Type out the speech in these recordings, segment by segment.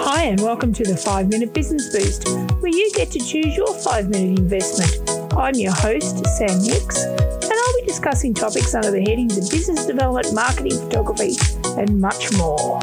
Hi and welcome to the 5 Minute Business Boost, where you get to choose your 5-minute investment. I'm your host, Sam Hicks, and I'll be discussing topics under the headings of business development, marketing, photography, and much more.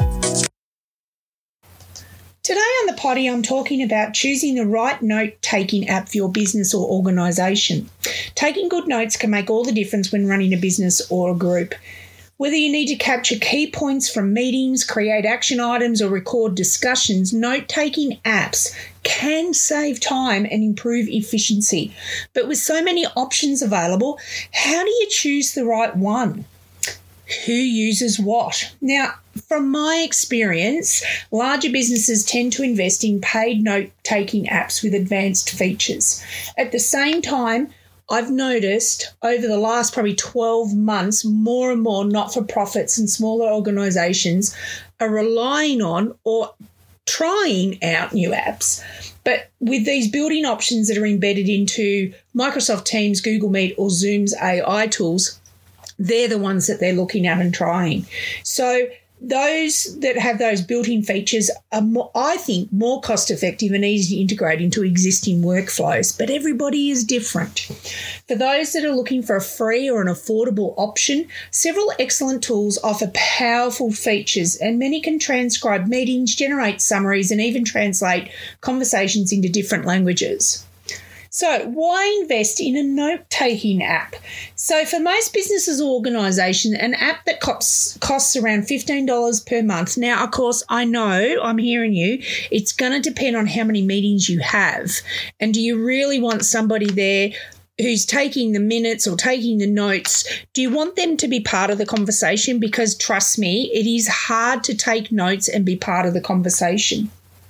Today on the potty, I'm talking about choosing the right note-taking app for your business or organisation. Taking good notes can make all the difference when running a business or a group. Whether you need to capture key points from meetings, create action items, or record discussions, note-taking apps can save time and improve efficiency. But with so many options available, how do you choose the right one? Who uses what? Now, from my experience, larger businesses tend to invest in paid note-taking apps with advanced features. At the same time, I've noticed over the last probably 12 months, more and more not-for-profits and smaller organisations are relying on or trying out new apps. But with these built-in options that are embedded into Microsoft Teams, Google Meet or Zoom's AI tools, they're the ones that they're looking at and trying. So those that have those built-in features are, I think, more cost-effective and easy to integrate into existing workflows, but everybody is different. For those that are looking for a free or an affordable option, several excellent tools offer powerful features, and many can transcribe meetings, generate summaries, and even translate conversations into different languages. So why invest in a note-taking app? So for most businesses or organisations, an app that costs around $15 per month. Now, of course, I know, I'm hearing you, it's going to depend on how many meetings you have. And do you really want somebody there who's taking the minutes or taking the notes? Do you want them to be part of the conversation? Because trust me, it is hard to take notes and be part of the conversation.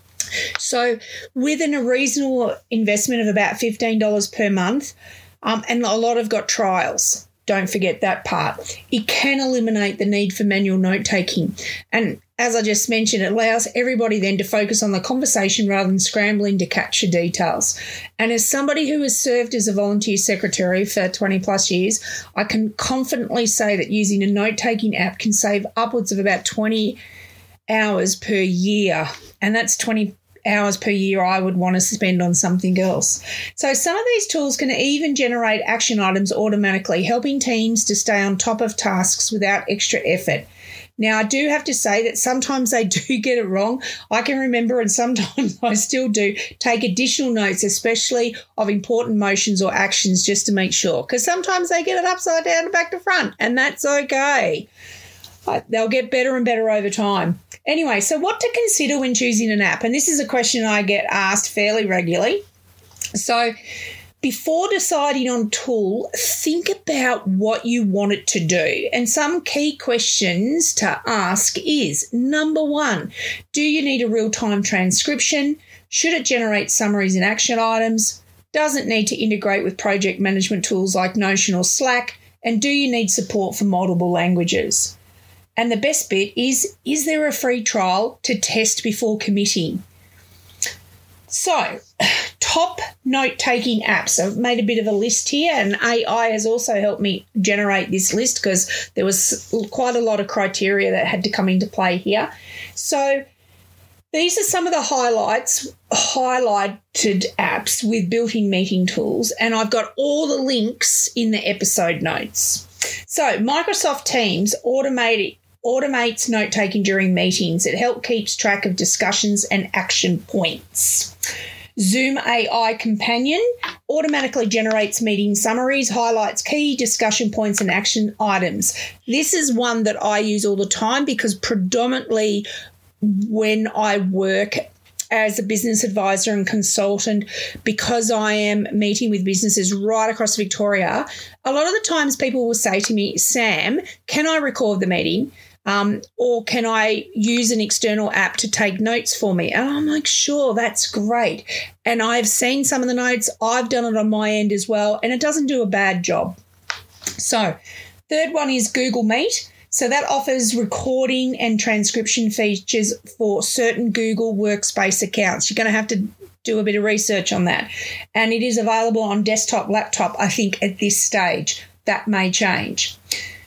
So within a reasonable investment of about $15 per month, and a lot have got trials, don't forget that part, it can eliminate the need for manual note-taking. And as I just mentioned, it allows everybody then to focus on the conversation rather than scrambling to capture details. And as somebody who has served as a volunteer secretary for 20 plus years, I can confidently say that using a note-taking app can save upwards of about 20 hours per year, and that's 20 hours per year I would want to spend on something else. So some of these tools can even generate action items automatically, helping teams to stay on top of tasks without extra effort. Now, I do have to say that sometimes they do get it wrong. I can remember, and sometimes I still do, take additional notes, especially of important motions or actions, just to make sure, because sometimes they get it upside down and back to front, and that's okay. They'll get better and better over time. Anyway, so what to consider when choosing an app? And this is a question I get asked fairly regularly. So before deciding on tool, think about what you want it to do. And some key questions to ask is, number one, do you need a real-time transcription? Should it generate summaries and action items? Does it need to integrate with project management tools like Notion or Slack? And do you need support for multiple languages? And the best bit is there a free trial to test before committing? So, top note-taking apps. I've made a bit of a list here, and AI has also helped me generate this list because there was quite a lot of criteria that had to come into play here. So, these are some of the highlighted apps with built-in meeting tools, and I've got all the links in the episode notes. So, Microsoft Teams automates note-taking during meetings. It helps keeps track of discussions and action points. Zoom AI Companion automatically generates meeting summaries, highlights key discussion points and action items. This is one that I use all the time because predominantly when I work as a business advisor and consultant, because I am meeting with businesses right across Victoria, a lot of the times people will say to me, Sam, can I record the meeting? Or can I use an external app to take notes for me? And I'm like, sure, that's great. And I've seen some of the notes. I've done it on my end as well, and it doesn't do a bad job. So, third one is Google Meet. So that offers recording and transcription features for certain Google Workspace accounts. You're going to have to do a bit of research on that. And it is available on desktop, laptop, I think, at this stage. That may change.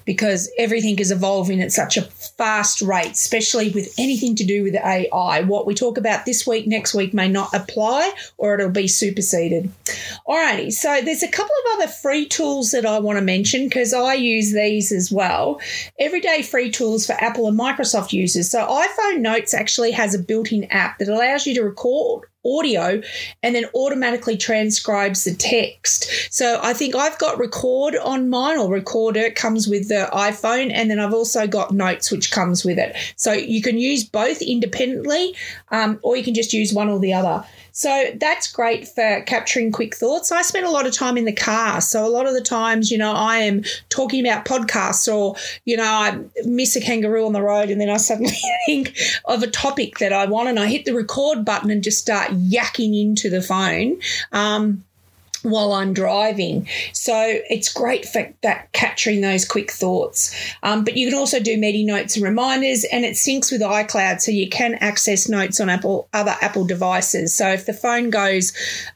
because everything is evolving at such a fast rate, especially with anything to do with AI. What we talk about this week, next week may not apply, or it'll be superseded. Alrighty, so there's a couple of other free tools that I want to mention because I use these as well. Everyday free tools for Apple and Microsoft users. So iPhone Notes actually has a built-in app that allows you to record audio and then automatically transcribes the text. So I think I've got Record on mine, or Recorder comes with the iPhone, and then I've also got Notes which comes with it. So you can use both independently, or you can just use one or the other. So that's great for capturing quick thoughts. I spend a lot of time in the car. So a lot of the times, I am talking about podcasts, or, I miss a kangaroo on the road and then I suddenly think of a topic that I want and I hit the record button and just start yakking into the phone while I'm driving. So it's great for that, capturing those quick thoughts. But you can also do meeting notes and reminders, and it syncs with iCloud, so you can access notes on other Apple devices. So if the phone goes,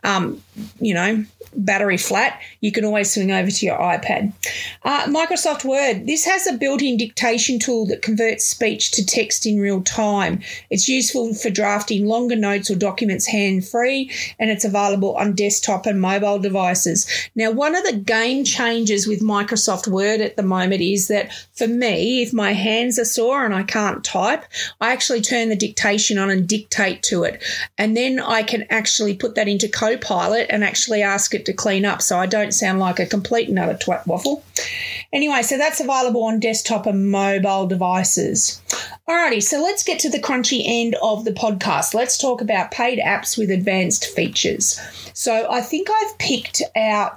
battery flat, you can always swing over to your iPad. Microsoft Word. This has a built-in dictation tool that converts speech to text in real time. It's useful for drafting longer notes or documents hand-free, and it's available on desktop and mobile devices. Now, one of the game changers with Microsoft Word at the moment is that for me, if my hands are sore and I can't type, I actually turn the dictation on and dictate to it. And then I can actually put that into Copilot and actually ask it to clean up, so I don't sound like a complete and utter twat waffle. Anyway, so that's available on desktop and mobile devices. Alrighty, so let's get to the crunchy end of the podcast. Let's talk about paid apps with advanced features. So I think I've picked out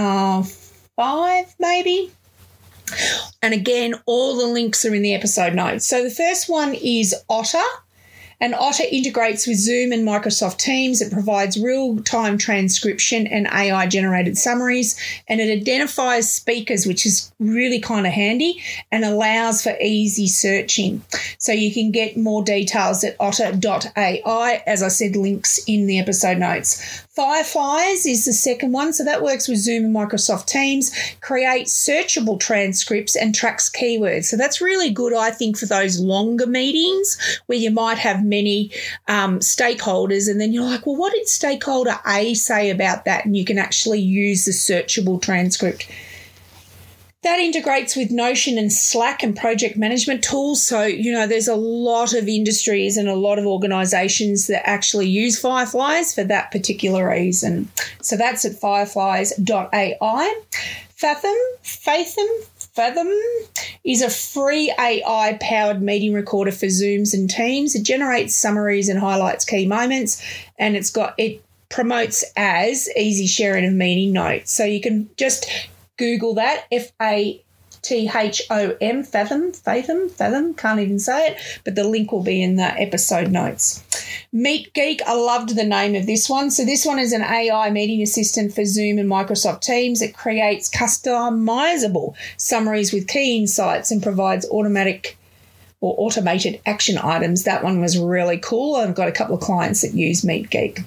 5 maybe. And again, all the links are in the episode notes. So the first one is Otter. And Otter integrates with Zoom and Microsoft Teams. It provides real-time transcription and AI-generated summaries, and it identifies speakers, which is really kind of handy, and allows for easy searching. So you can get more details at otter.ai. As I said, links in the episode notes. Fireflies is the second one. So that works with Zoom and Microsoft Teams, creates searchable transcripts and tracks keywords. So that's really good, I think, for those longer meetings where you might have many stakeholders, and then you're like, well, what did stakeholder A say about that? And you can actually use the searchable transcript. That integrates with Notion and Slack and project management tools. So, there's a lot of industries and a lot of organisations that actually use Fireflies for that particular reason. So that's at fireflies.ai. Fathom is a free AI-powered meeting recorder for Zooms and Teams. It generates summaries and highlights key moments, and it promotes as easy sharing of meeting notes. So you can just Google that, Fathom, Fathom, can't even say it, but the link will be in the episode notes. MeetGeek, I loved the name of this one. So this one is an AI meeting assistant for Zoom and Microsoft Teams. It creates customizable summaries with key insights and provides automated action items. That one was really cool. I've got a couple of clients that use MeetGeek.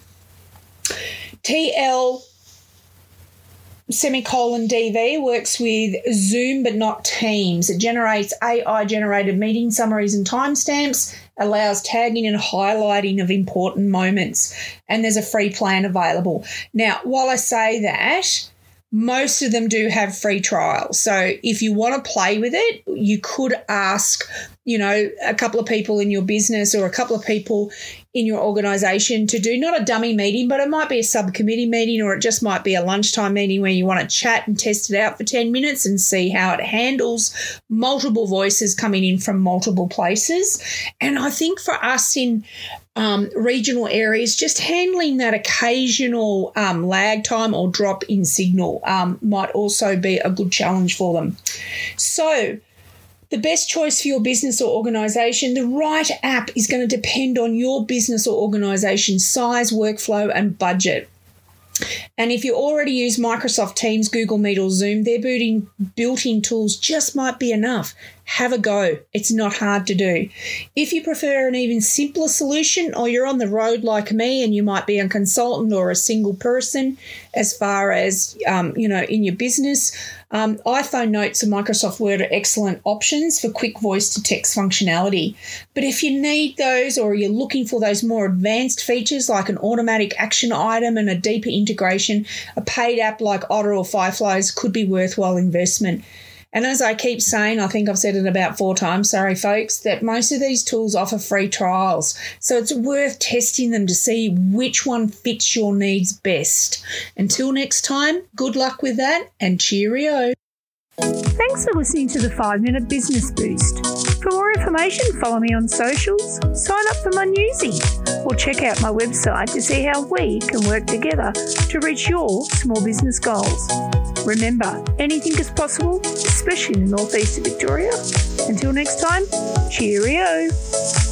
DV works with Zoom but not Teams. It generates AI-generated meeting summaries and timestamps, allows tagging and highlighting of important moments, and there's a free plan available. Now, while I say that, most of them do have free trials. So if you want to play with it, you could ask, a couple of people in your business or a couple of people in your organisation to do not a dummy meeting, but it might be a subcommittee meeting, or it just might be a lunchtime meeting where you want to chat and test it out for 10 minutes and see how it handles multiple voices coming in from multiple places. And I think for us in regional areas, just handling that occasional lag time or drop in signal might also be a good challenge for them. So the best choice for your business or organisation, the right app is going to depend on your business or organisation's size, workflow and budget. And if you already use Microsoft Teams, Google Meet or Zoom, their built-in tools just might be enough. Have a go. It's not hard to do. If you prefer an even simpler solution, or you're on the road like me and you might be a consultant or a single person as far as, in your business, iPhone Notes and Microsoft Word are excellent options for quick voice-to-text functionality. But if you need those or you're looking for those more advanced features like an automatic action item and a deeper integration, a paid app like Otter or Fireflies could be worthwhile investment. And as I keep saying, I think I've said it about 4 times, sorry folks, that most of these tools offer free trials. So it's worth testing them to see which one fits your needs best. Until next time, good luck with that and cheerio. Thanks for listening to the 5-Minute Business Boost. For more information, follow me on socials, sign up for my newsy, or check out my website to see how we can work together to reach your small business goals. Remember, anything is possible, especially in the northeast of Victoria. Until next time, cheerio.